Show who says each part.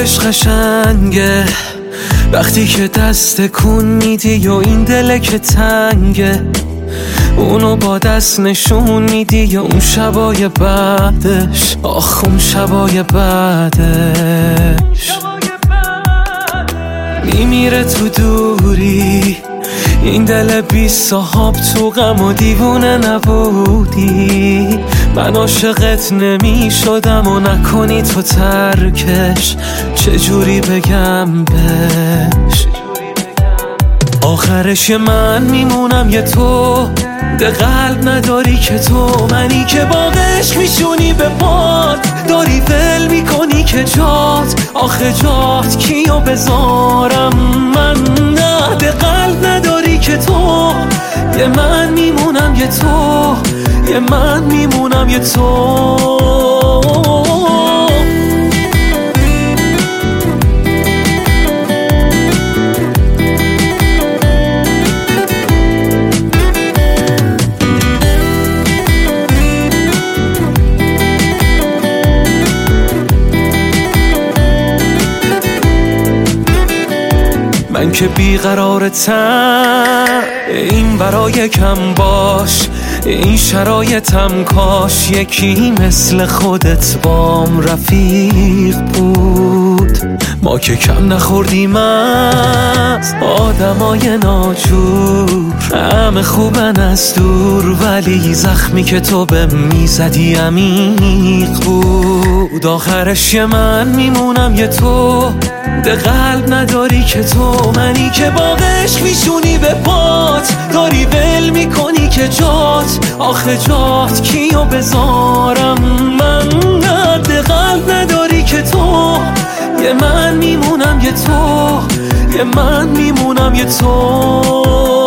Speaker 1: عشق قشنگه وقتی که دست کن میدی و این دله که تنگه، اونو با دست نشون میدی یا اون شبای بعدش، آخ اون شبای بعدش میمیره تو دوری. این دل بی صاحب تو غم و دیوونه نبودی، من عاشقت نمی شدم و نکنی تو ترکش، چجوری بگم بهش. آخرش من میمونم یه تو، ده قلب نداری که تو، منی که با عشق میشونی به باد، داری ول میکنی که جات، آخه جات کیو بذارم من. نه ده قلب نداری که تو، یه من میمونم یه تو، یه من میمونم یه تو. من که بیقرارتم این برای کم باش، این شرایطم کاش یکی مثل خودت بام رفیق بود. ما که کم نخوردیم از آدمای ناجور، همه خوبن از دور، ولی زخمی که تو به میزدی عمیق بود. آخرش یه من میمونم یه تو، ده قلب نداری که تو، منی که با عشق میشونی به پات، داری ول میکنی که جات، آخه جات کیو بذارم من. نه ده قلب نداری که تو، یه من میمونم یه تو، یه من میمونم یه تو.